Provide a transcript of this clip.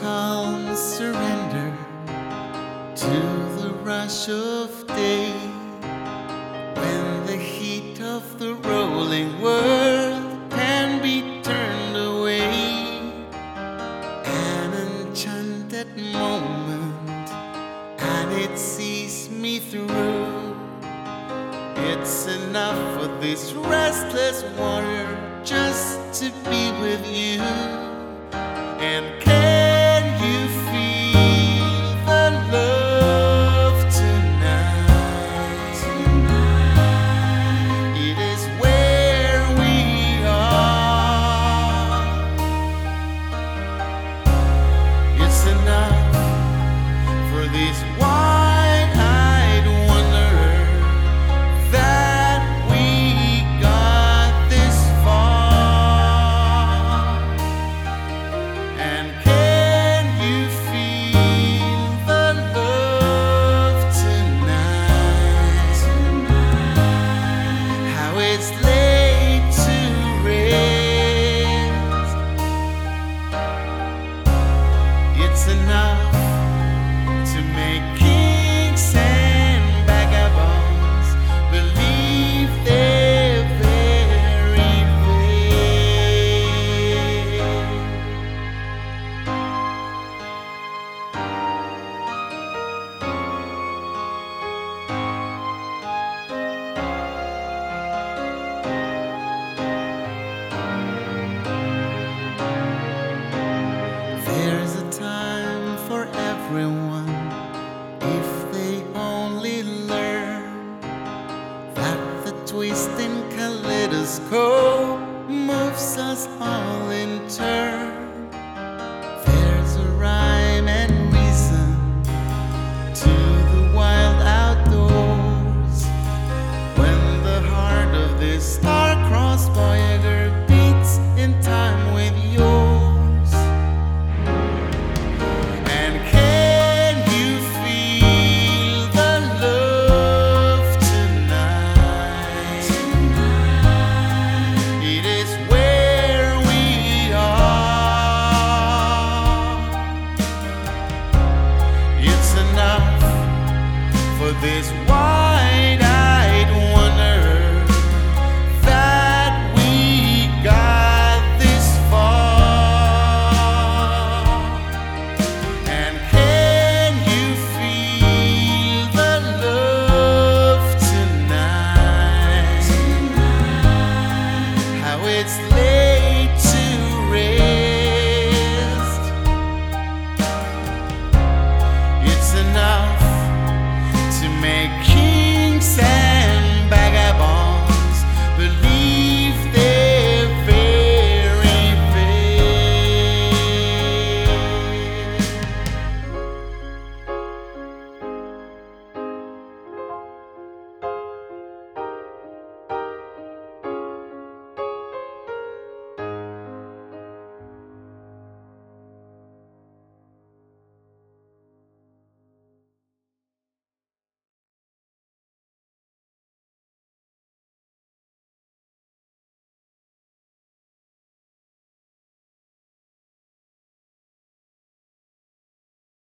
calm surrender to the rush of day, when the heat of the rolling world can be turned away. An enchanted moment, and it sees me through. It's enough for this restless warrior just to be with you. And can you feel the love tonight? It is where we are. It's enough for this wide-eyed wanderer that we got this far. And can you feel the love tonight? How it's laid to rest. It's enough to make kings and vagabonds believe their very There's a time for everyone if they only learn that the twisting kaleidoscope moves us all in turn.